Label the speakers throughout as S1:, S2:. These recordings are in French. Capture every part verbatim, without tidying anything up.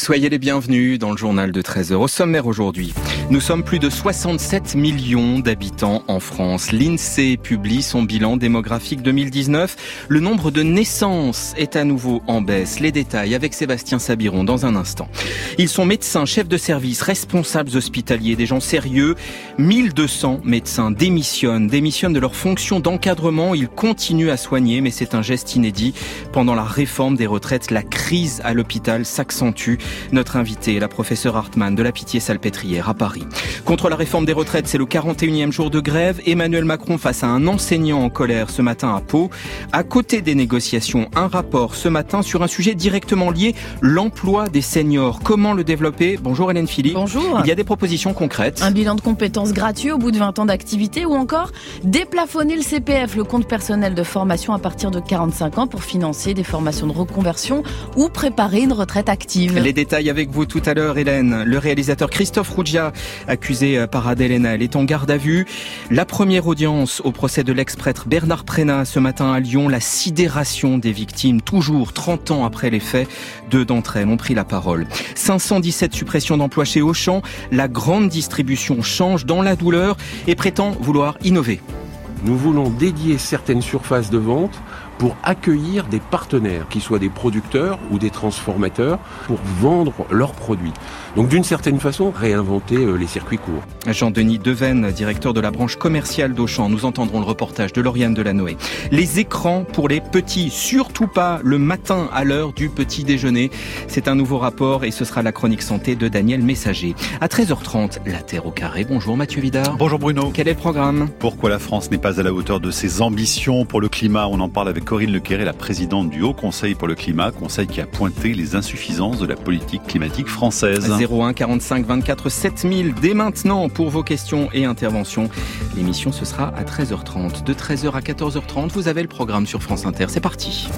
S1: Soyez les bienvenus dans le journal de treize heures. Au sommaire aujourd'hui, nous sommes plus de soixante-sept millions d'habitants en France. L'INSEE publie son bilan démographique deux mille dix-neuf. Le nombre de naissances est à nouveau en baisse. Les détails avec Sébastien Sabiron dans un instant. Ils sont médecins, chefs de service, responsables hospitaliers, des gens sérieux. mille deux cents médecins démissionnent, démissionnent de leur fonction d'encadrement. Ils continuent à soigner, mais c'est un geste inédit. Pendant la réforme des retraites, la crise à l'hôpital s'accentue. Notre invitée est la professeure Hartmann de la Pitié-Salpêtrière à Paris. Contre la réforme des retraites, c'est le quarante et unième jour de grève. Emmanuel Macron face à un enseignant en colère ce matin à Pau. À côté des négociations, un rapport ce matin sur un sujet directement lié, l'emploi des seniors. Comment le développer ? Bonjour Hélène Philly.
S2: Bonjour.
S1: Il y a des propositions concrètes.
S2: Un bilan de compétences gratuit au bout de vingt ans d'activité ou encore déplafonner le C P F, le compte personnel de formation à partir de quarante-cinq ans pour financer des formations de reconversion ou préparer une retraite active.
S1: Les détails avec vous tout à l'heure, Hélène. Le réalisateur Christophe Ruggia, accusé par Adèle Haenel, est en garde à vue. La première audience au procès de l'ex-prêtre Bernard Prénat ce matin à Lyon. La sidération des victimes, toujours trente ans après les faits. Deux d'entre elles ont pris la parole. cinq cent dix-sept suppressions d'emplois chez Auchan. La grande distribution change dans la douleur et prétend vouloir innover.
S3: Nous voulons dédier certaines surfaces de vente pour accueillir des partenaires, qui soient des producteurs ou des transformateurs, pour vendre leurs produits. Donc d'une certaine façon, réinventer les circuits courts.
S1: Jean-Denis Devaisnes, directeur de la branche commerciale d'Auchan. Nous entendrons le reportage de Lauriane Delanoë. Les écrans pour les petits, surtout pas le matin à l'heure du petit déjeuner. C'est un nouveau rapport et ce sera la chronique santé de Daniel Messager. À treize heures trente, la Terre au carré. Bonjour Mathieu Vidard.
S4: Bonjour Bruno.
S1: Quel est le programme ?
S4: Pourquoi la France n'est pas à la hauteur de ses ambitions pour le climat ? On en parle avec Corinne Lecquéré, la présidente du Haut Conseil pour le climat, conseil qui a pointé les insuffisances de la politique climatique française.
S1: zéro un quarante-cinq vingt-quatre sept mille dès maintenant pour vos questions et interventions. L'émission ce sera à treize heures trente. De treize heures à quatorze heures trente, vous avez le programme sur France Inter. C'est parti.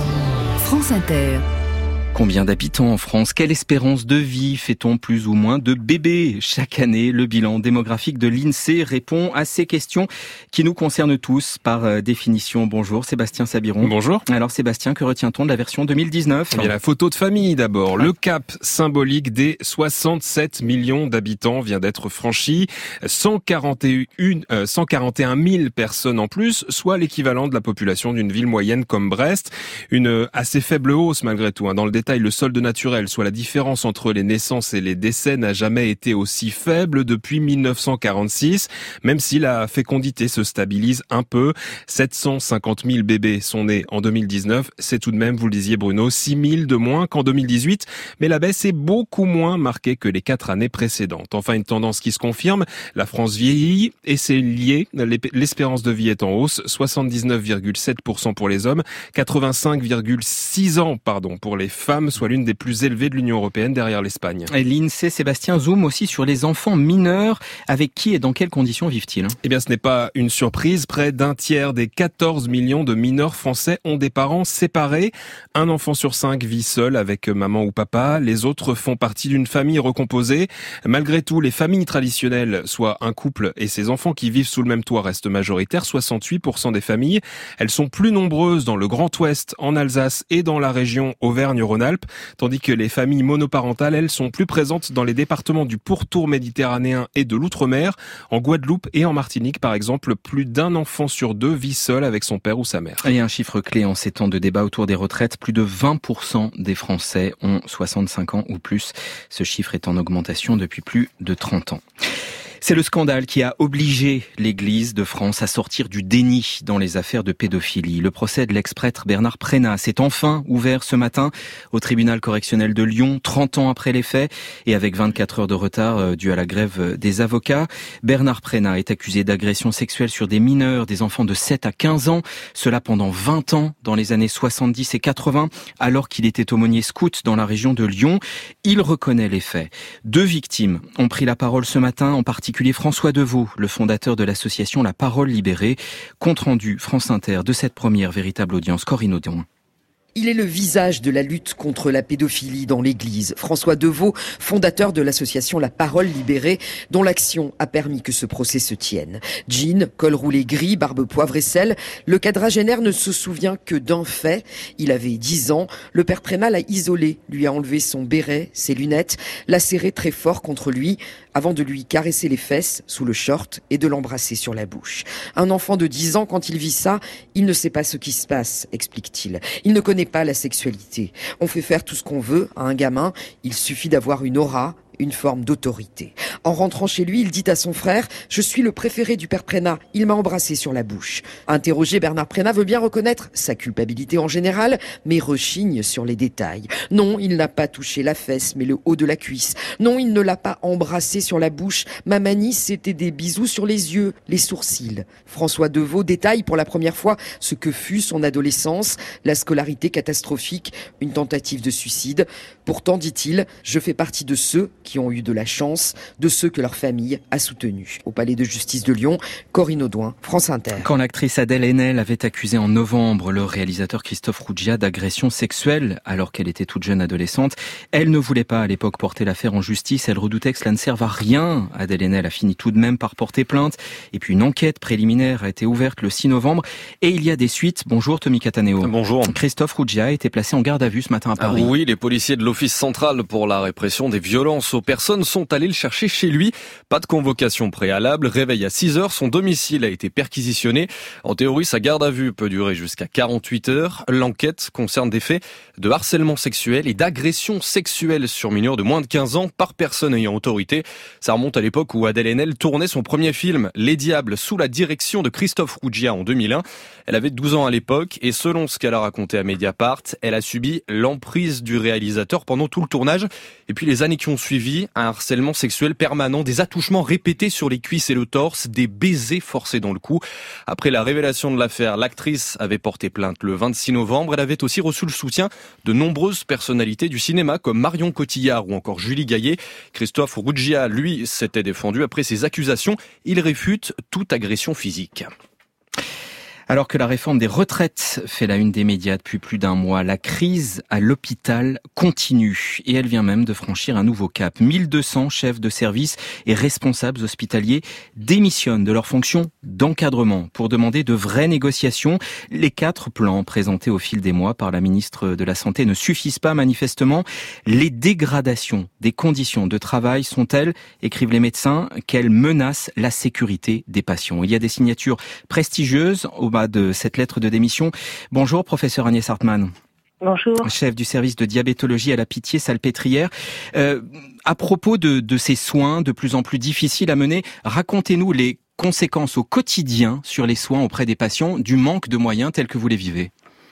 S5: France Inter.
S1: Combien d'habitants en France ? Quelle espérance de vie fait-on plus ou moins de bébés ? Chaque année, le bilan démographique de l'INSEE répond à ces questions qui nous concernent tous par définition. Bonjour Sébastien Sabiron.
S6: Bonjour.
S1: Alors Sébastien, que retient-on de la version deux mille dix-neuf ?
S6: Eh bien, la photo de famille d'abord. Le cap symbolique des soixante-sept millions d'habitants vient d'être franchi. cent quarante et un, euh, cent quarante et un mille personnes en plus, soit l'équivalent de la population d'une ville moyenne comme Brest. Une assez faible hausse malgré tout, hein. Dans le détail, le solde naturel, soit la différence entre les naissances et les décès, n'a jamais été aussi faible depuis mille neuf cent quarante-six, même si la fécondité se stabilise un peu. sept cent cinquante mille bébés sont nés en deux mille dix-neuf, c'est tout de même, vous le disiez Bruno, six mille de moins qu'en deux mille dix-huit, mais la baisse est beaucoup moins marquée que les quatre années précédentes. Enfin, une tendance qui se confirme, la France vieillit et c'est lié, l'espérance de vie est en hausse, soixante-dix-neuf virgule sept pour cent pour les hommes, quatre-vingt-cinq virgule six ans pardon, pour les femmes, soit l'une des plus élevées de l'Union européenne derrière l'Espagne.
S1: Et l'INSEE, Sébastien, zoome aussi sur les enfants mineurs. Avec qui et dans quelles conditions vivent-ils ?
S6: Eh bien, ce n'est pas une surprise. Près d'un tiers des quatorze millions de mineurs français ont des parents séparés. Un enfant sur cinq vit seul avec maman ou papa. Les autres font partie d'une famille recomposée. Malgré tout, les familles traditionnelles, soit un couple et ses enfants qui vivent sous le même toit, restent majoritaires. soixante-huit pour cent des familles. Elles sont plus nombreuses dans le Grand Ouest, en Alsace et dans la région Auvergne-Rhône-Alpes. Tandis que les familles monoparentales, elles, sont plus présentes dans les départements du pourtour méditerranéen et de l'outre-mer. En Guadeloupe et en Martinique, par exemple, plus d'un enfant sur deux vit seul avec son père ou sa mère.
S1: Et un chiffre clé en ces temps de débat autour des retraites, plus de vingt pour cent des Français ont soixante-cinq ans ou plus. Ce chiffre est en augmentation depuis plus de trente ans. C'est le scandale qui a obligé l'Église de France à sortir du déni dans les affaires de pédophilie. Le procès de l'ex-prêtre Bernard Prénat s'est enfin ouvert ce matin au tribunal correctionnel de Lyon, trente ans après les faits et avec vingt-quatre heures de retard dû à la grève des avocats. Bernard Prénat est accusé d'agression sexuelle sur des mineurs, des enfants de sept à quinze ans, cela pendant vingt ans dans les années soixante-dix et quatre-vingts, alors qu'il était aumônier scout dans la région de Lyon. Il reconnaît les faits. Deux victimes ont pris la parole ce matin, en particulier François Deveau, le fondateur de l'association La Parole Libérée. Compte rendu France Inter de cette première véritable audience. Corinne Audon.
S7: Il est le visage de la lutte contre la pédophilie dans l'Église. François Deveau, fondateur de l'association La Parole Libérée, dont l'action a permis que ce procès se tienne. Jean, col roulé gris, barbe poivre et sel, le quadragénaire ne se souvient que d'un fait. Il avait dix ans, le père Prémat l'a isolé, lui a enlevé son béret, ses lunettes, l'a serré très fort contre lui, avant de lui caresser les fesses sous le short et de l'embrasser sur la bouche. Un enfant de dix ans, quand il vit ça, il ne sait pas ce qui se passe, explique-t-il. Il ne connaît pas la sexualité. On fait faire tout ce qu'on veut à un gamin, il suffit d'avoir une aura, une forme d'autorité. En rentrant chez lui, il dit à son frère « Je suis le préféré du père Prénat, il m'a embrassé sur la bouche ». Interrogé, Bernard Prénat veut bien reconnaître sa culpabilité en général, mais rechigne sur les détails. Non, il n'a pas touché la fesse, mais le haut de la cuisse. Non, il ne l'a pas embrassé sur la bouche. Ma manie, c'était des bisous sur les yeux, les sourcils. François Deveau détaille pour la première fois ce que fut son adolescence, la scolarité catastrophique, une tentative de suicide. Pourtant, dit-il, je fais partie de ceux qui ont eu de la chance, de ceux que leur famille a soutenus. Au palais de justice de Lyon, Corinne Audouin, France Inter.
S1: Quand l'actrice Adèle Haenel avait accusé en novembre le réalisateur Christophe Rougia d'agression sexuelle alors qu'elle était toute jeune adolescente, elle ne voulait pas à l'époque porter l'affaire en justice. Elle redoutait que cela ne serve à rien. Adèle Haenel a fini tout de même par porter plainte. Et puis une enquête préliminaire a été ouverte le six novembre. Et il y a des suites. Bonjour Tommy Cataneo.
S8: Bonjour.
S1: Christophe Rougia a été placé en garde à vue ce matin à Paris.
S8: Ah oui, les policiers de l'Office central pour la répression des violences aux personnes sont allés le chercher chez lui. Pas de convocation préalable, réveil à six heures, son domicile a été perquisitionné. En théorie, sa garde à vue peut durer jusqu'à quarante-huit heures. L'enquête concerne des faits de harcèlement sexuel et d'agression sexuelle sur mineurs de moins de quinze ans par personne ayant autorité. Ça remonte à l'époque où Adèle Haenel tournait son premier film, Les Diables, sous la direction de Christophe Rougia en deux mille un. Elle avait douze ans à l'époque et selon ce qu'elle a raconté à Mediapart, elle a subi l'emprise du réalisateur pendant tout le tournage. Et puis les années qui ont suivi, un harcèlement sexuel permanent, des attouchements répétés sur les cuisses et le torse, des baisers forcés dans le cou. Après la révélation de l'affaire, l'actrice avait porté plainte le vingt-six novembre. Elle avait aussi reçu le soutien de nombreuses personnalités du cinéma comme Marion Cotillard ou encore Julie Gaillet. Christophe Rougia, lui, s'était défendu après ces accusations. Il réfute toute agression physique.
S1: Alors que la réforme des retraites fait la une des médias depuis plus d'un mois, la crise à l'hôpital continue et elle vient même de franchir un nouveau cap. mille deux cents chefs de service et responsables hospitaliers démissionnent de leurs fonctions d'encadrement pour demander de vraies négociations. Les quatre plans présentés au fil des mois par la ministre de la Santé ne suffisent pas manifestement. Les dégradations des conditions de travail sont telles, écrivent les médecins, qu'elles menacent la sécurité des patients. Il y a des signatures prestigieuses au bas de cette lettre de démission. Bonjour, professeur Agnès Hartmann.
S9: Bonjour.
S1: Chef du service de diabétologie à la Pitié-Salpêtrière. Euh, à propos de, de ces soins de plus en plus difficiles à mener, racontez-nous les conséquences au quotidien sur les soins auprès des patients du manque de moyens tels que vous les vivez.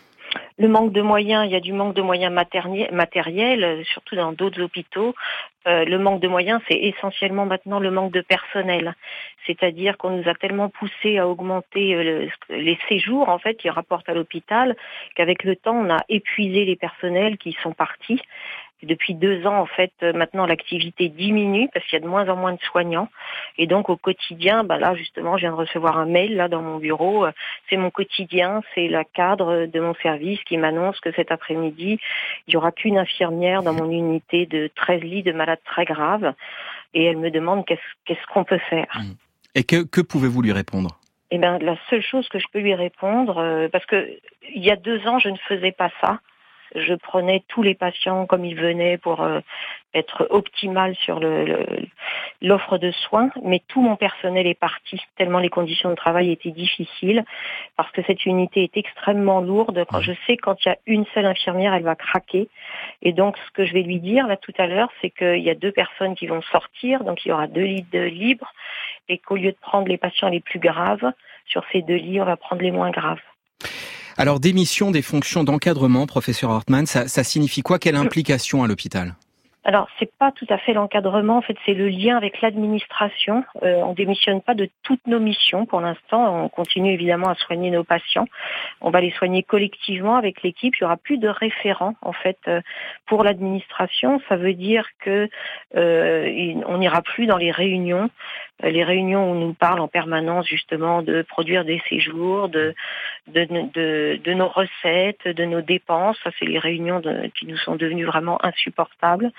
S9: Le manque de moyens, il y a du manque de moyens matériels, surtout dans d'autres hôpitaux. Euh, le manque de moyens, c'est essentiellement maintenant le manque de personnel. C'est-à-dire qu'on nous a tellement poussé à augmenter le, les séjours, en fait, qui rapportent à l'hôpital, qu'avec le temps, on a épuisé les personnels qui sont partis. Depuis deux ans, en fait, maintenant, l'activité diminue parce qu'il y a de moins en moins de soignants. Et donc, au quotidien, bah là, justement, je viens de recevoir un mail, là, dans mon bureau. C'est mon quotidien, c'est la cadre de mon service qui m'annonce que cet après-midi, il y aura qu'une infirmière dans mon unité de treize lits de malades très graves. Et elle me demande qu'est-ce, qu'est-ce qu'on peut faire.
S1: Et que, que pouvez-vous lui répondre ?
S9: Eh ben, la seule chose que je peux lui répondre, euh, parce que il y a deux ans, je ne faisais pas ça. Je prenais tous les patients comme ils venaient pour euh, être optimal sur le, le, l'offre de soins, mais tout mon personnel est parti, tellement les conditions de travail étaient difficiles, parce que cette unité est extrêmement lourde. Quand je sais quand il y a une seule infirmière, elle va craquer. Et donc, ce que je vais lui dire là tout à l'heure, c'est qu'il y a deux personnes qui vont sortir, donc il y aura deux lits de libres, et qu'au lieu de prendre les patients les plus graves, sur ces deux lits, on va prendre les moins graves.
S1: Alors, démission des fonctions d'encadrement, professeur Hartmann, ça, ça signifie quoi ? Quelle implication à l'hôpital ?
S9: Alors, c'est pas tout à fait l'encadrement. En fait, c'est le lien avec l'administration. Euh, on démissionne pas de toutes nos missions pour l'instant. On continue évidemment à soigner nos patients. On va les soigner collectivement avec l'équipe. Il y aura plus de référents en fait euh, pour l'administration. Ça veut dire que euh, on n'ira plus dans les réunions les réunions où on nous parle en permanence justement de produire des séjours, de de, de, de nos recettes, de nos dépenses. Ça, c'est les réunions de, qui nous sont devenues vraiment insupportables.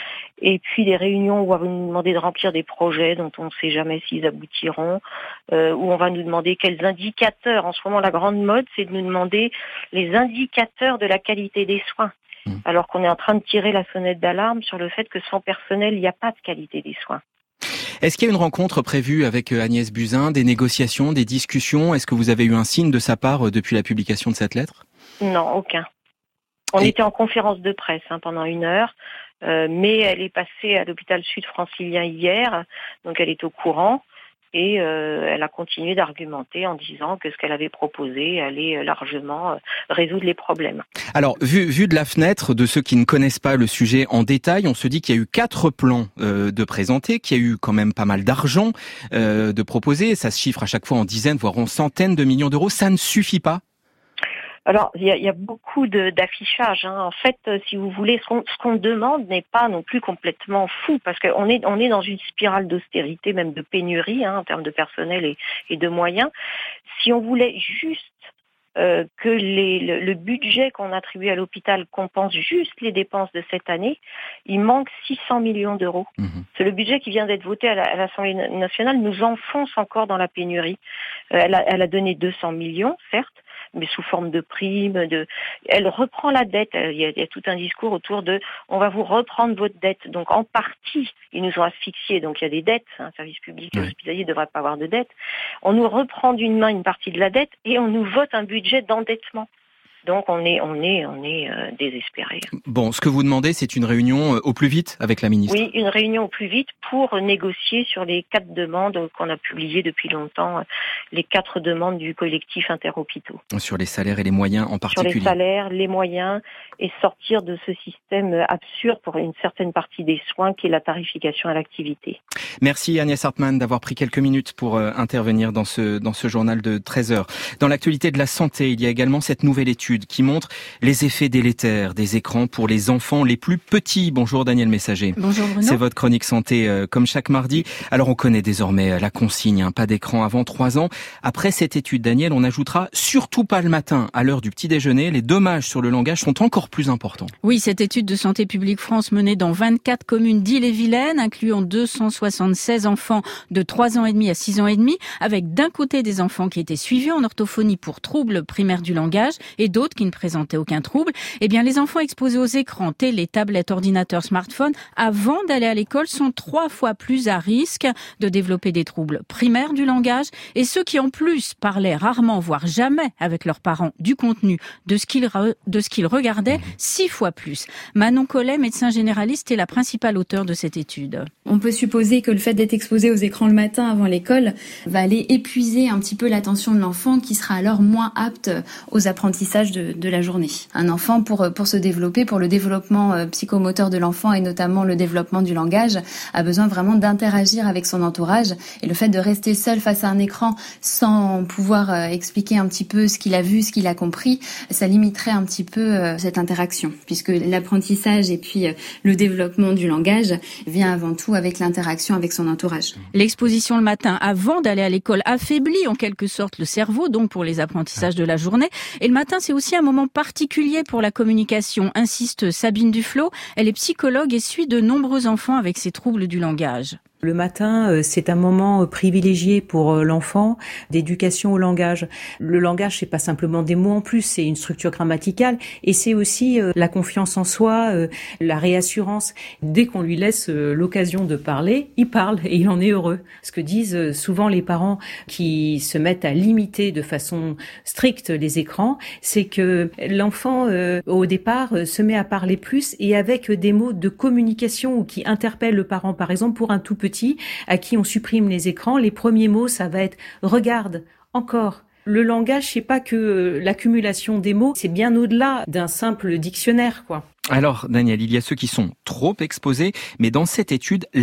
S9: Et puis des réunions où on va nous demander de remplir des projets dont on ne sait jamais s'ils aboutiront, euh, où on va nous demander quels indicateurs. En ce moment, la grande mode, c'est de nous demander les indicateurs de la qualité des soins. Mmh. Alors qu'on est en train de tirer la sonnette d'alarme sur le fait que sans personnel, il n'y a pas de qualité des soins.
S1: Est-ce qu'il y a une rencontre prévue avec Agnès Buzyn, des négociations, des discussions? Est-ce que vous avez eu un signe de sa part depuis la publication de cette lettre?
S9: Non, aucun. On
S1: Et...
S9: était en conférence de presse hein, pendant une heure. Euh, mais elle est passée à l'hôpital Sud Francilien hier, donc elle est au courant et euh, elle a continué d'argumenter en disant que ce qu'elle avait proposé allait largement euh, résoudre les problèmes.
S1: Alors, vu, vu de la fenêtre de ceux qui ne connaissent pas le sujet en détail, on se dit qu'il y a eu quatre plans euh, de présentés, qu'il y a eu quand même pas mal d'argent euh, de proposer, ça se chiffre à chaque fois en dizaines, voire en centaines de millions d'euros, ça ne suffit pas?
S9: Alors, il y a, y a beaucoup de, d'affichage. Hein. En fait, si vous voulez, ce qu'on, ce qu'on demande n'est pas non plus complètement fou, parce qu'on est, on est dans une spirale d'austérité, même de pénurie, hein, en termes de personnel et, et de moyens. Si on voulait juste euh, que les, le, le budget qu'on attribue à l'hôpital compense juste les dépenses de cette année, il manque six cents millions d'euros. Mmh. C'est le budget qui vient d'être voté à, la, à l'Assemblée nationale, nous enfonce encore dans la pénurie. Euh, elle, a, elle a donné deux cents millions, certes, mais sous forme de primes, de, elle reprend la dette. Il y, a, il y a tout un discours autour de, on va vous reprendre votre dette. Donc en partie, ils nous ont asphyxiés. Donc il y a des dettes. Un service public oui. hospitalier ne devrait pas avoir de dette. On nous reprend d'une main une partie de la dette et on nous vote un budget d'endettement. Donc on est, on est, on est euh, désespérés.
S1: Bon, ce que vous demandez, c'est une réunion au plus vite avec la ministre.
S9: Oui, une réunion au plus vite pour négocier sur les quatre demandes qu'on a publiées depuis longtemps, les quatre demandes du collectif Interhôpitaux.
S1: Sur les salaires et les moyens en particulier.
S9: Sur les salaires, les moyens et sortir de ce système absurde pour une certaine partie des soins qui est la tarification à l'activité.
S1: Merci Agnès Hartmann d'avoir pris quelques minutes pour euh, intervenir dans ce dans ce journal de treize heures. Dans l'actualité de la santé, il y a également cette nouvelle étude qui montre les effets délétères des écrans pour les enfants les plus petits. Bonjour Daniel Messager.
S2: Bonjour Bruno.
S1: C'est votre chronique santé euh, comme chaque mardi. Alors on connaît désormais la consigne, hein, pas d'écran avant trois ans. Après cette étude, Daniel, on ajoutera surtout pas le matin à l'heure du petit déjeuner. Les dommages sur le langage sont encore plus importants.
S10: Oui, cette étude de Santé publique France menée dans vingt-quatre communes d'Ille-et-Vilaine, incluant deux cent soixante-seize enfants de trois ans et demi à six ans et demi, avec d'un côté des enfants qui étaient suivis en orthophonie pour troubles primaires du langage et d'autres qui ne présentaient aucun trouble. Eh bien, les enfants exposés aux écrans, télé, tablettes, ordinateurs, smartphones, avant d'aller à l'école, sont trois fois plus à risque de développer des troubles primaires du langage. Et ceux qui, en plus, parlaient rarement, voire jamais avec leurs parents du contenu de ce qu'ils, re, de ce qu'ils regardaient, six fois plus. Manon Collet, médecin généraliste, est la principale auteure de cette étude.
S11: On peut supposer que le fait d'être exposé aux écrans le matin avant l'école va aller épuiser un petit peu l'attention de l'enfant qui sera alors moins apte aux apprentissages de, de la journée. Un enfant, pour, pour se développer, pour le développement euh, psychomoteur de l'enfant et notamment le développement du langage, a besoin vraiment d'interagir avec son entourage. Et le fait de rester seul face à un écran sans pouvoir euh, expliquer un petit peu ce qu'il a vu, ce qu'il a compris, ça limiterait un petit peu euh, cette interaction. Puisque l'apprentissage et puis euh, le développement du langage vient avant tout avec l'interaction avec son entourage.
S10: L'exposition le matin avant d'aller à l'école affaiblit en quelque sorte le cerveau, donc pour les apprentissages de la journée. Et le matin, c'est aussi un moment particulier pour la communication, insiste Sabine Duflo. Elle est psychologue et suit de nombreux enfants avec ces troubles du langage.
S12: Le matin, c'est un moment privilégié pour l'enfant d'éducation au langage. Le langage, c'est pas simplement des mots en plus, c'est une structure grammaticale et c'est aussi la confiance en soi, la réassurance. Dès qu'on lui laisse l'occasion de parler, il parle et il en est heureux. Ce que disent souvent les parents qui se mettent à limiter de façon stricte les écrans, c'est que l'enfant, au départ, se met à parler plus et avec des mots de communication ou qui interpellent le parent. Par exemple, pour un tout petit à qui on supprime les écrans, les premiers mots, ça va être « regarde, encore ». Le langage, c'est pas que l'accumulation des mots, c'est bien au-delà d'un simple dictionnaire, quoi.
S1: Alors, Daniel, il y a ceux qui sont trop exposés, mais dans cette étude, la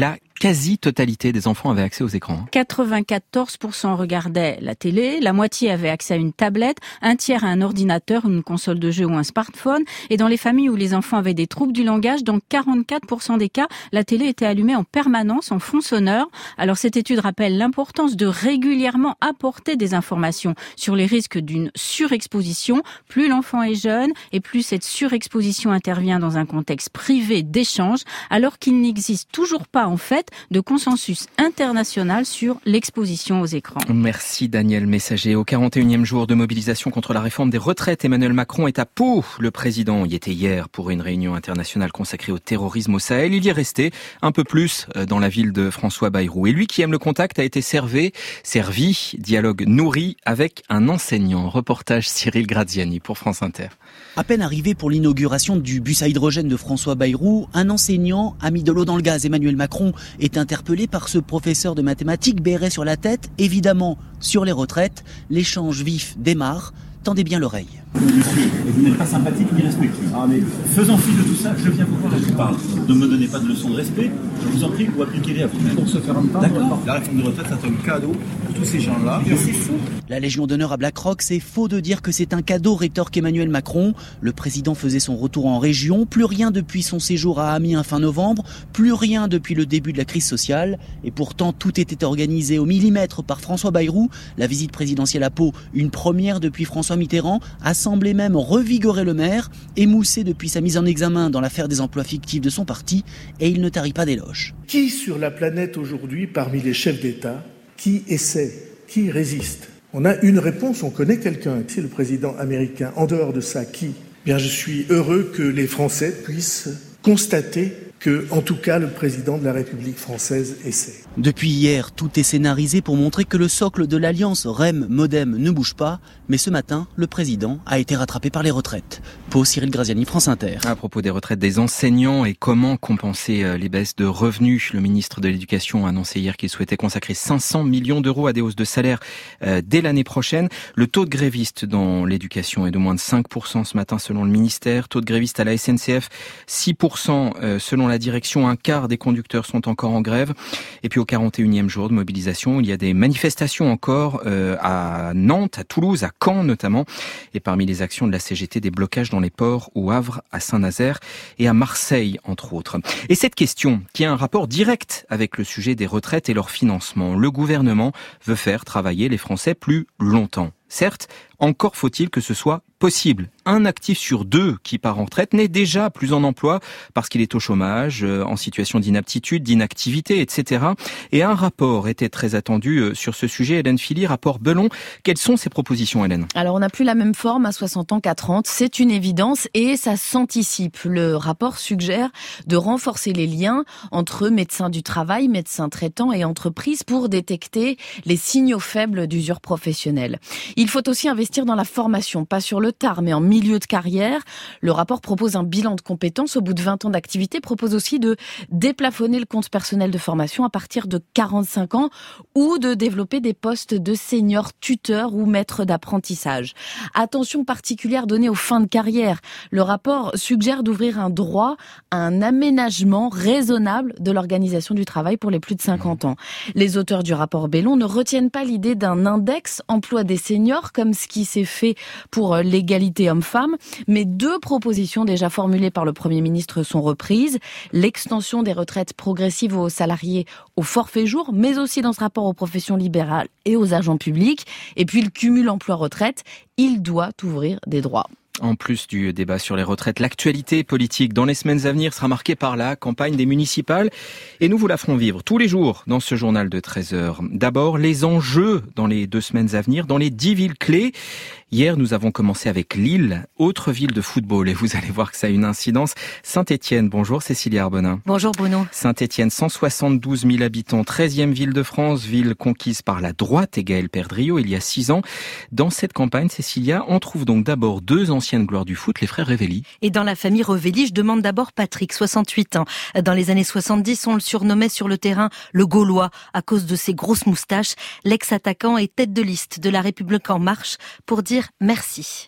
S1: quasi-totalité des enfants avaient accès aux écrans.
S10: quatre-vingt-quatorze pour cent regardaient la télé, la moitié avait accès à une tablette, un tiers à un ordinateur, une console de jeu ou un smartphone. Et dans les familles où les enfants avaient des troubles du langage, dans quarante-quatre pour cent des cas, la télé était allumée en permanence, en fond sonore. Alors cette étude rappelle l'importance de régulièrement apporter des informations sur les risques d'une surexposition. Plus l'enfant est jeune et plus cette surexposition intervient dans un contexte privé d'échange, alors qu'il n'existe toujours pas en fait de consensus international sur l'exposition aux écrans.
S1: Merci Daniel Messager. Au quarante et unième jour de mobilisation contre la réforme des retraites, Emmanuel Macron est à Pau. Le président y était hier pour une réunion internationale consacrée au terrorisme au Sahel. Il y est resté un peu plus dans la ville de François Bayrou. Et lui qui aime le contact a été servi, servi, dialogue nourri avec un enseignant. Reportage Cyril Graziani pour France Inter.
S13: À peine arrivé pour l'inauguration du bus à hydrogène de François Bayrou, un enseignant a mis de l'eau dans le gaz. Emmanuel Macron est interpellé par ce professeur de mathématiques, béret sur la tête. Évidemment, sur les retraites, l'échange vif démarre. Tendez bien l'oreille.
S14: Monsieur, vous n'êtes pas sympathique ni respectueux. Ah, mais faisant fi de tout ça, je viens vous voir et je vous parle. Ne me donnez pas de leçons de respect. Je vous en prie, vous appliquez-les à vous-même. Pour se faire entendre. D'accord. La réforme des retraites, c'est un cadeau pour tous ces gens-là. Mais c'est fou.
S13: La Légion d'honneur à BlackRock, c'est faux de dire que c'est un cadeau, rétorque Emmanuel Macron. Le président faisait son retour en région. Plus rien depuis son séjour à Amiens fin novembre. Plus rien depuis le début de la crise sociale. Et pourtant, tout était organisé au millimètre par François Bayrou. La visite présidentielle à Pau, une première depuis François Mitterrand, a semblé même revigorer le maire, émoussé depuis sa mise en examen dans l'affaire des emplois fictifs de son parti, et il ne tarit pas d'éloges.
S15: Qui sur la planète aujourd'hui, parmi les chefs d'État, qui essaie, qui résiste ? On a une réponse, on connaît quelqu'un, c'est le président américain. En dehors de ça, qui ? Bien, je suis heureux que les Français puissent constater que, en tout cas, le président de la République française essaie.
S13: Depuis hier, tout est scénarisé pour montrer que le socle de l'alliance R E M-Modem ne bouge pas. Mais ce matin, le président a été rattrapé par les retraites. Pau, Cyril Graziani, France Inter.
S1: À propos des retraites des enseignants et comment compenser les baisses de revenus, le ministre de l'Éducation a annoncé hier qu'il souhaitait consacrer cinq cents millions d'euros à des hausses de salaire dès l'année prochaine. Le taux de grévistes dans l'éducation est de moins de cinq pour cent ce matin selon le ministère. Taux de grévistes à la S N C F, six pour cent selon la direction. Un quart des conducteurs sont encore en grève. Et puis au quarante et unième jour de mobilisation, il y a des manifestations encore euh, à Nantes, à Toulouse, à Caen notamment. Et parmi les actions de la C G T, des blocages dans les ports, au Havre, à Saint-Nazaire et à Marseille, entre autres. Et cette question, qui a un rapport direct avec le sujet des retraites et leur financement, le gouvernement veut faire travailler les Français plus longtemps. Certes, encore faut-il que ce soit possible. Un actif sur deux qui part en retraite n'est déjà plus en emploi parce qu'il est au chômage, en situation d'inaptitude, d'inactivité, et cetera. Et un rapport était très attendu sur ce sujet. Hélène Philly, rapport Belon. Quelles sont ces propositions, Hélène ?
S2: Alors, on n'a plus la même forme à soixante ans qu'à trente. C'est une évidence et ça s'anticipe. Le rapport suggère de renforcer les liens entre médecins du travail, médecins traitants et entreprises pour détecter les signaux faibles d'usure professionnelle. Il faut aussi investir dans la formation, pas sur le tard, mais en milieu de carrière. Le rapport propose un bilan de compétences au bout de vingt ans d'activité, propose aussi de déplafonner le compte personnel de formation à partir de quarante-cinq ans ou de développer des postes de senior tuteur ou maître d'apprentissage. Attention particulière donnée aux fins de carrière. Le rapport suggère d'ouvrir un droit à un aménagement raisonnable de l'organisation du travail pour les plus de cinquante ans. Les auteurs du rapport Belon ne retiennent pas l'idée d'un index emploi des seniors comme ce qui s'est fait pour l'égalité homme-femme, mais deux propositions déjà formulées par le Premier ministre sont reprises. L'extension des retraites progressives aux salariés au forfait jour, mais aussi dans ce rapport aux professions libérales et aux agents publics. Et puis le cumul emploi-retraite, il doit ouvrir des droits.
S1: En plus du débat sur les retraites, l'actualité politique dans les semaines à venir sera marquée par la campagne des municipales. Et nous vous la ferons vivre tous les jours dans ce journal de treize heures. D'abord, les enjeux dans les deux semaines à venir dans les dix villes clés. Hier, nous avons commencé avec Lille, autre ville de football. Et vous allez voir que ça a une incidence. Saint-Étienne, bonjour Cécilia Arbonin.
S16: Bonjour Bruno.
S1: Saint-Étienne, cent soixante-douze mille habitants, treizième ville de France, ville conquise par la droite et Gaël Perdriau il y a six ans. Dans cette campagne, Cécilia, on trouve donc d'abord deux anciennes gloires du foot, les frères Révelli.
S16: Et dans la famille Révelli, je demande d'abord Patrick, soixante-huit ans. Dans les années soixante-dix, on le surnommait sur le terrain le Gaulois à cause de ses grosses moustaches. L'ex-attaquant est tête de liste de La République En Marche pour dire merci.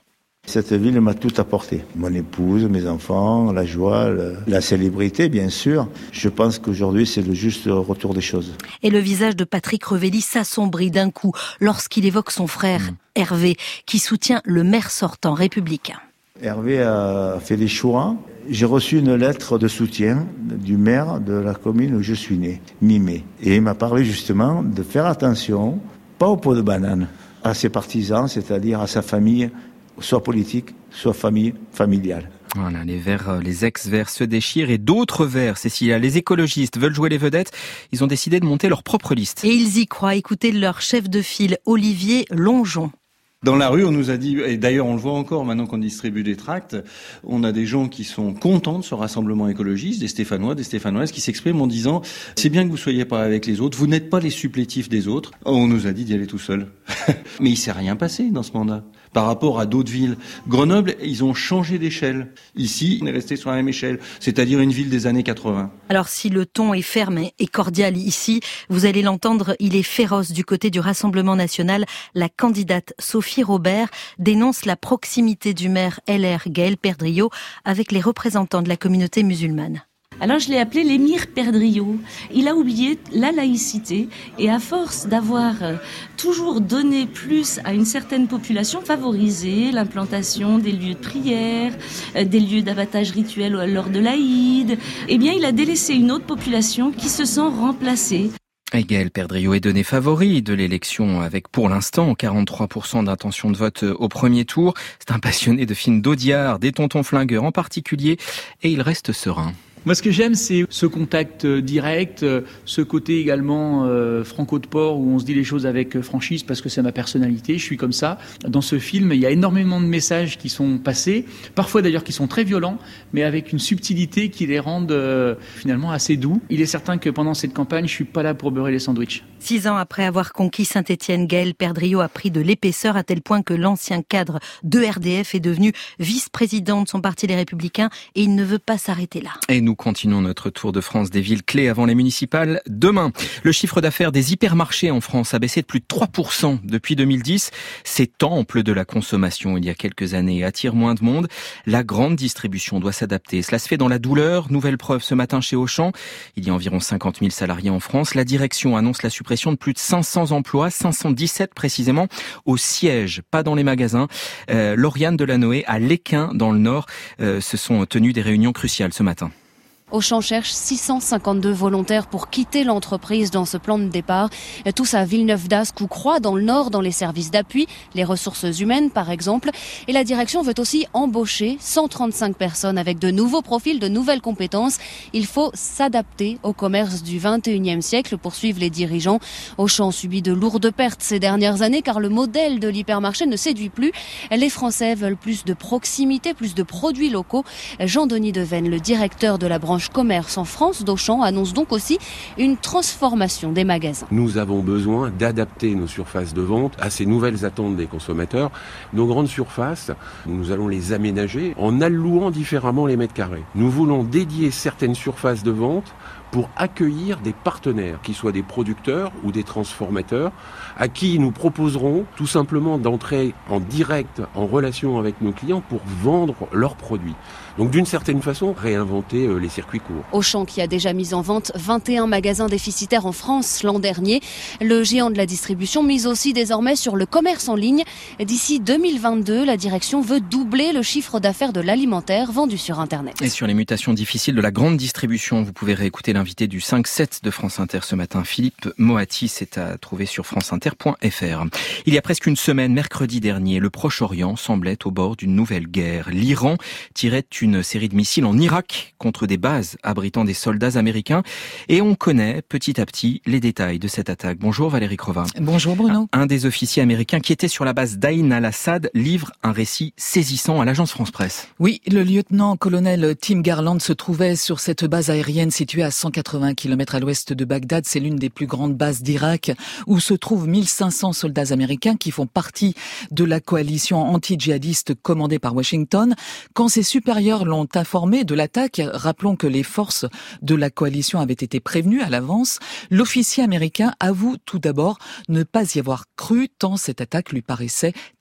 S17: Cette ville m'a tout apporté. Mon épouse, mes enfants, la joie, le, la célébrité, bien sûr. Je pense qu'aujourd'hui, c'est le juste retour des choses.
S16: Et le visage de Patrick Revelli s'assombrit d'un coup lorsqu'il évoque son frère, mmh. Hervé, qui soutient le maire sortant républicain.
S17: Hervé a fait des choix. J'ai reçu une lettre de soutien du maire de la commune où je suis né, mi-mai. Et il m'a parlé justement de faire attention, pas au pot de banane, à ses partisans, c'est-à-dire à sa famille, soit politique, soit famille familiale.
S1: Voilà, les verts, les ex-verts se déchirent et d'autres verts, Cécilia, les écologistes veulent jouer les vedettes. Ils ont décidé de monter leur propre liste.
S16: Et ils y croient. Écoutez leur chef de file, Olivier Longeon.
S18: Dans la rue, on nous a dit, et d'ailleurs on le voit encore maintenant qu'on distribue des tracts, on a des gens qui sont contents de ce rassemblement écologiste, des Stéphanois, des Stéphanoises qui s'expriment en disant « c'est bien que vous soyez pas avec les autres, vous n'êtes pas les supplétifs des autres ». On nous a dit d'y aller tout seul. Mais il s'est rien passé dans ce mandat. Par rapport à d'autres villes. Grenoble, ils ont changé d'échelle. Ici, on est resté sur la même échelle, c'est-à-dire une ville des années quatre-vingts.
S16: Alors si le ton est ferme et cordial ici, vous allez l'entendre, il est féroce du côté du Rassemblement national. La candidate Sophie Robert dénonce la proximité du maire L R Gaël Perdriau avec les représentants de la communauté musulmane.
S19: Alors je l'ai appelé l'émir Perdriau. Il a oublié la laïcité et à force d'avoir toujours donné plus à une certaine population, favorisé l'implantation des lieux de prière, des lieux d'abattage rituel lors de l'Aïd, eh bien il a délaissé une autre population qui se sent remplacée.
S1: Et Gaël Perdriau est donné favori de l'élection avec pour l'instant quarante-trois pour cent d'intention de vote au premier tour. C'est un passionné de films d'Audiard, des tontons flingueurs en particulier, et il reste serein.
S20: Moi, ce que j'aime, c'est ce contact direct, ce côté également euh, franco de port où on se dit les choses avec franchise parce que c'est ma personnalité, je suis comme ça. Dans ce film, il y a énormément de messages qui sont passés, parfois d'ailleurs qui sont très violents, mais avec une subtilité qui les rendent euh, finalement assez doux. Il est certain que pendant cette campagne, je suis pas là pour beurrer les sandwichs.
S16: Six ans après avoir conquis Saint-Étienne, Gaël Perdriau a pris de l'épaisseur à tel point que l'ancien cadre de R D F est devenu vice-président de son parti Les Républicains et il ne veut pas s'arrêter là.
S1: Et nous continuons notre tour de France des villes clés avant les municipales demain. Le chiffre d'affaires des hypermarchés en France a baissé de plus de trois pour cent depuis deux mille dix. Ces temples de la consommation il y a quelques années attirent moins de monde. La grande distribution doit s'adapter. Cela se fait dans la douleur. Nouvelle preuve ce matin chez Auchan. Il y a environ cinquante mille salariés en France. La direction annonce la suppression de plus de cinq cents emplois, cinq cent dix-sept précisément, au siège, pas dans les magasins. Euh, Lauriane Delanoë à Léquin dans le Nord euh, se sont tenues des réunions cruciales ce matin.
S21: Auchan cherche six cent cinquante-deux volontaires pour quitter l'entreprise dans ce plan de départ. Tous à Villeneuve-d'Ascq ou Croix, dans le Nord, dans les services d'appui, les ressources humaines par exemple. Et la direction veut aussi embaucher cent trente-cinq personnes avec de nouveaux profils, de nouvelles compétences. Il faut s'adapter au commerce du vingt et unième siècle, poursuivent les dirigeants. Auchan subit de lourdes pertes ces dernières années car le modèle de l'hypermarché ne séduit plus. Les Français veulent plus de proximité, plus de produits locaux. Jean-Denis Devaine, le directeur de la branche commerce en France d'Auchan, annonce donc aussi une transformation des magasins.
S3: Nous avons besoin d'adapter nos surfaces de vente à ces nouvelles attentes des consommateurs. Nos grandes surfaces, nous allons les aménager en allouant différemment les mètres carrés. Nous voulons dédier certaines surfaces de vente pour accueillir des partenaires, qui soient des producteurs ou des transformateurs, à qui nous proposerons tout simplement d'entrer en direct en relation avec nos clients pour vendre leurs produits. Donc d'une certaine façon, réinventer les circuits courts.
S21: Auchan qui a déjà mis en vente vingt et un magasins déficitaires en France l'an dernier. Le géant de la distribution mise aussi désormais sur le commerce en ligne. D'ici deux mille vingt-deux, la direction veut doubler le chiffre d'affaires de l'alimentaire vendu sur Internet.
S1: Et sur les mutations difficiles de la grande distribution, vous pouvez réécouter l'invité du cinq sept de France Inter ce matin, Philippe Moati. C'est à trouver sur franceinter point f r. Il y a presque une semaine, mercredi dernier, le Proche-Orient semblait au bord d'une nouvelle guerre. L'Iran tirait une série de missiles en Irak contre des bases abritant des soldats américains. Et on connaît petit à petit les détails de cette attaque. Bonjour Valérie Crova.
S22: Bonjour Bruno.
S1: Un des officiers américains qui était sur la base d'Ain al-Assad livre un récit saisissant à l'agence France-Presse.
S22: Oui, le lieutenant-colonel Tim Garland se trouvait sur cette base aérienne située à cent quatre-vingts kilomètres à l'ouest de Bagdad. C'est l'une des plus grandes bases d'Irak où se trouvent mille cinq cents soldats américains qui font partie de la coalition anti-djihadiste commandée par Washington. Quand ses supérieurs l'ont informé de l'attaque, rappelons que les forces de la coalition avaient été prévenues à l'avance, l'officier américain avoue tout d'abord ne pas y avoir cru tant cette attaque lui paraissait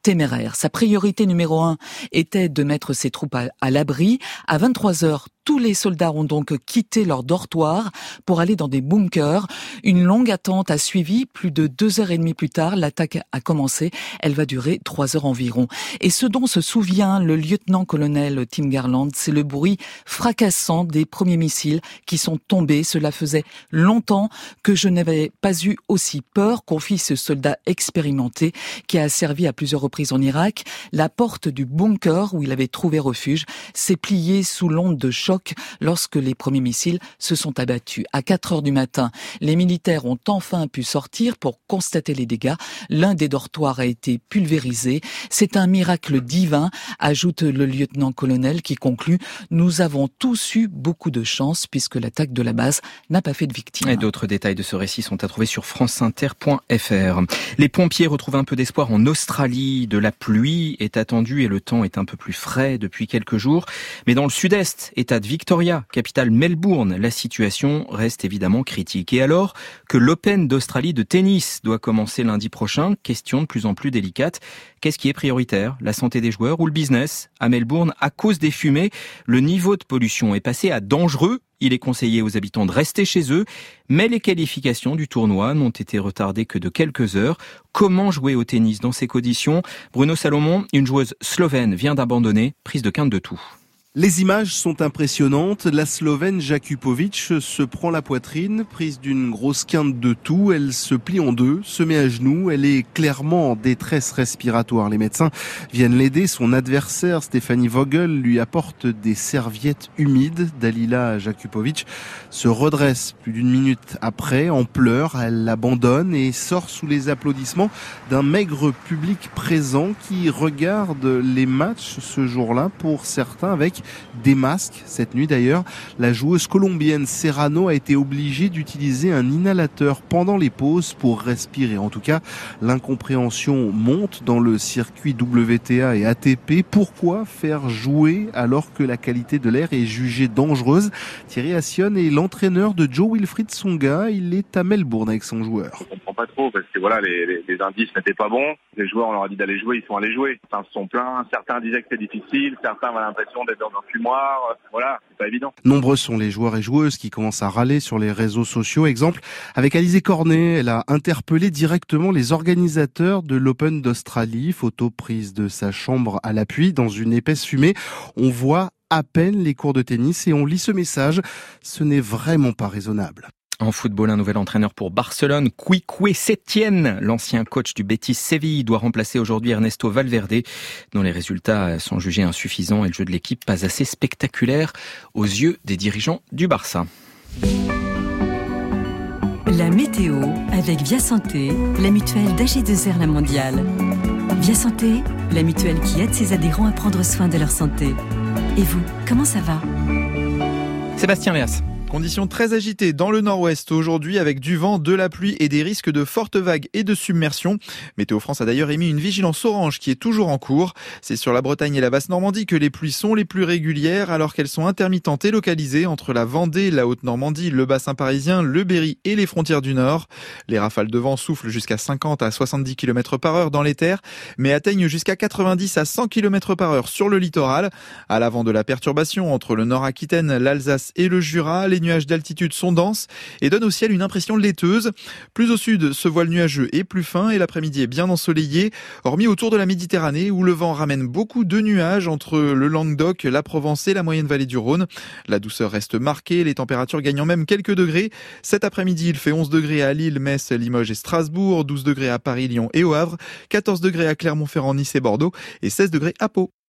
S22: téméraire. Sa priorité numéro un était de mettre ses troupes à, à l'abri. À vingt-trois heures, tous les soldats ont donc quitté leur dortoir pour aller dans des bunkers. Une longue attente a suivi. Plus de deux heures et demie plus tard, l'attaque a commencé. Elle va durer trois heures environ. Et ce dont se souvient le lieutenant-colonel Tim Garland, c'est le bruit fracassant des premiers missiles qui sont tombés. Cela faisait longtemps que je n'avais pas eu aussi peur, confie ce soldat expérimenté qui a servi à plusieurs reprises en Irak. La porte du bunker où il avait trouvé refuge s'est pliée sous l'onde de choc lorsque les premiers missiles se sont abattus. À quatre heures du matin, les militaires ont enfin pu sortir pour constater les dégâts. L'un des dortoirs a été pulvérisé. C'est un miracle divin, ajoute le lieutenant-colonel qui conclut « Nous avons tous eu beaucoup de chance puisque l'attaque de la base n'a pas fait de victimes. »
S1: Et d'autres détails de ce récit sont à trouver sur franceinter point f r. Les pompiers retrouvent un peu d'espoir en Australie. De la pluie est attendue et le temps est un peu plus frais depuis quelques jours. Mais dans le sud-est, état de Victoria, capitale Melbourne, la situation reste évidemment critique. Et alors que l'Open d'Australie de tennis doit commencer lundi prochain, question de plus en plus délicate. Qu'est-ce qui est prioritaire ? La santé des joueurs ou le business ? À Melbourne, à cause des fumées, le niveau de pollution est passé à dangereux. Il est conseillé aux habitants de rester chez eux, mais les qualifications du tournoi n'ont été retardées que de quelques heures. Comment jouer au tennis dans ces conditions ? Bruno Salomon, une joueuse slovène, vient d'abandonner, prise de quinte de tout.
S4: Les images sont impressionnantes. La Slovène Jakupovic se prend la poitrine, prise d'une grosse quinte de toux. Elle se plie en deux, se met à genoux. Elle est clairement en détresse respiratoire. Les médecins viennent l'aider. Son adversaire, Stefanie Vogel, lui apporte des serviettes humides. Dalila Jakupovic se redresse plus d'une minute après, en pleurs. Elle abandonne et sort sous les applaudissements d'un maigre public présent qui regarde les matchs ce jour-là, pour certains avec des masques. Cette nuit d'ailleurs, la joueuse colombienne Serrano a été obligée d'utiliser un inhalateur pendant les pauses pour respirer. En tout cas, l'incompréhension monte dans le circuit W T A et A T P. Pourquoi faire jouer alors que la qualité de l'air est jugée dangereuse ? Thierry Assion est l'entraîneur de Jo-Wilfried Tsonga. Il est à Melbourne avec son joueur.
S5: Je comprends pas trop parce que voilà, les, les, les indices n'étaient pas bons. Les joueurs, on leur a dit d'aller jouer, ils sont allés jouer. Certains se sont plaints, certains disaient que c'était difficile, certains avaient l'impression d'être dans un fumoir. Voilà, c'est pas évident.
S4: Nombreux sont les joueurs et joueuses qui commencent à râler sur les réseaux sociaux. Exemple avec Alizé Cornet, elle a interpellé directement les organisateurs de l'Open d'Australie. Photo prise de sa chambre à l'appui dans une épaisse fumée. On voit à peine les cours de tennis et on lit ce message. Ce n'est vraiment pas raisonnable.
S1: En football, un nouvel entraîneur pour Barcelone, Quique Setién, l'ancien coach du Betis Séville, doit remplacer aujourd'hui Ernesto Valverde, dont les résultats sont jugés insuffisants et le jeu de l'équipe pas assez spectaculaire aux yeux des dirigeants du Barça.
S23: La météo avec Via Santé, la mutuelle d'A G deux R La Mondiale. Via Santé, la mutuelle qui aide ses adhérents à prendre soin de leur santé. Et vous, comment ça va ?
S1: Sébastien Léas.
S24: Conditions très agitées dans le nord-ouest aujourd'hui avec du vent, de la pluie et des risques de fortes vagues et de submersion. Météo France a d'ailleurs émis une vigilance orange qui est toujours en cours. C'est sur la Bretagne et la Basse-Normandie que les pluies sont les plus régulières alors qu'elles sont intermittentes et localisées entre la Vendée, la Haute-Normandie, le bassin parisien, le Berry et les frontières du Nord. Les rafales de vent soufflent jusqu'à cinquante à soixante-dix kilomètres par heure dans les terres mais atteignent jusqu'à quatre-vingt-dix à cent kilomètres par heure sur le littoral. À l'avant de la perturbation entre le Nord-Aquitaine, l'Alsace et le Jura, les nuages d'altitude sont denses et donnent au ciel une impression laiteuse. Plus au sud, ce voile nuageux est plus fin et l'après-midi est bien ensoleillé, hormis autour de la Méditerranée où le vent ramène beaucoup de nuages entre le Languedoc, la Provence et la moyenne vallée du Rhône. La douceur reste marquée, les températures gagnant même quelques degrés. Cet après-midi, il fait onze degrés à Lille, Metz, Limoges et Strasbourg, douze degrés à Paris, Lyon et au Havre, quatorze degrés à Clermont-Ferrand, Nice et Bordeaux et seize degrés à Pau.